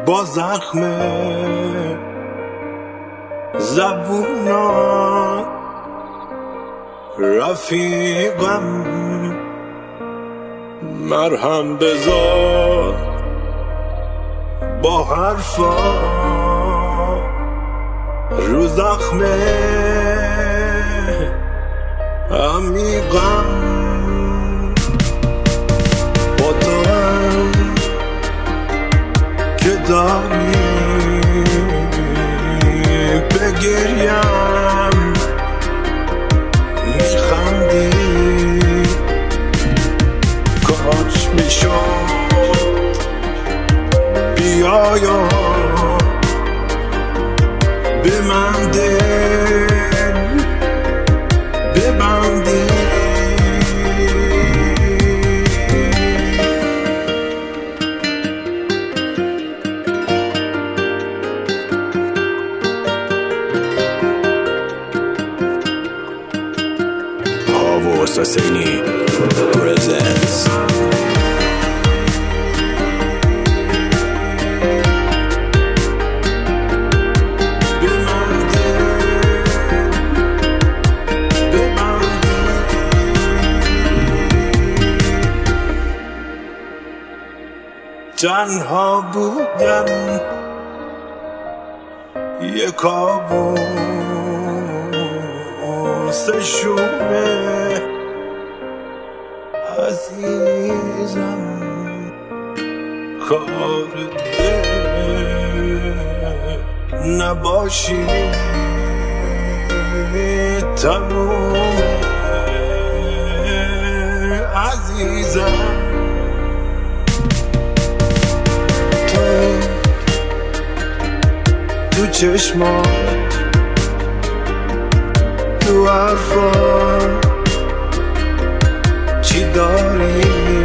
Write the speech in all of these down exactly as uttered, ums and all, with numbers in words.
با زخم زبونات رفیقم مرهم بذار با حرفا رو زخم عمیقم با تو هم که داری بگریم میخندی کاش میشد بیایا به من دل ببندی Havos Hosseini presents تنها بودن یه کابوس شومه عزیزم کار دل نباشی تمومه عزیزم تو چشمات تو حرفات چی داری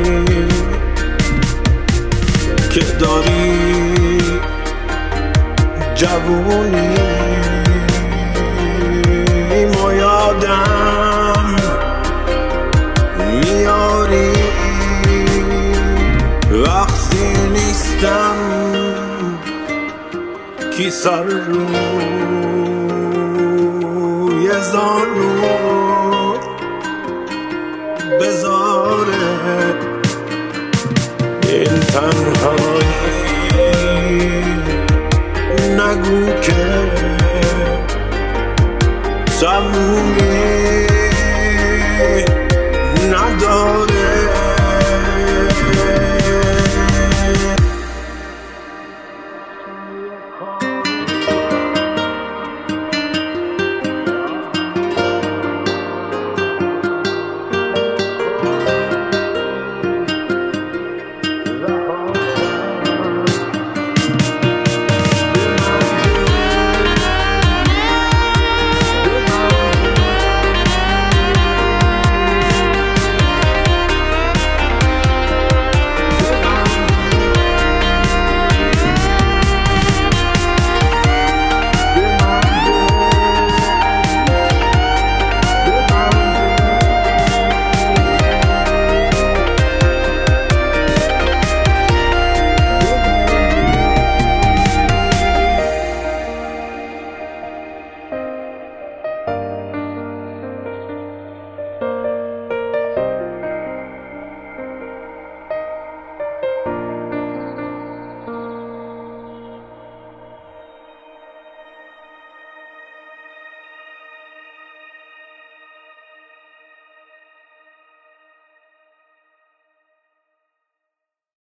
که داری جوونی ما یادم میاری وقتی نیستم کی سر روی زانو بذاره این تنهایی نگو که تمومی نداره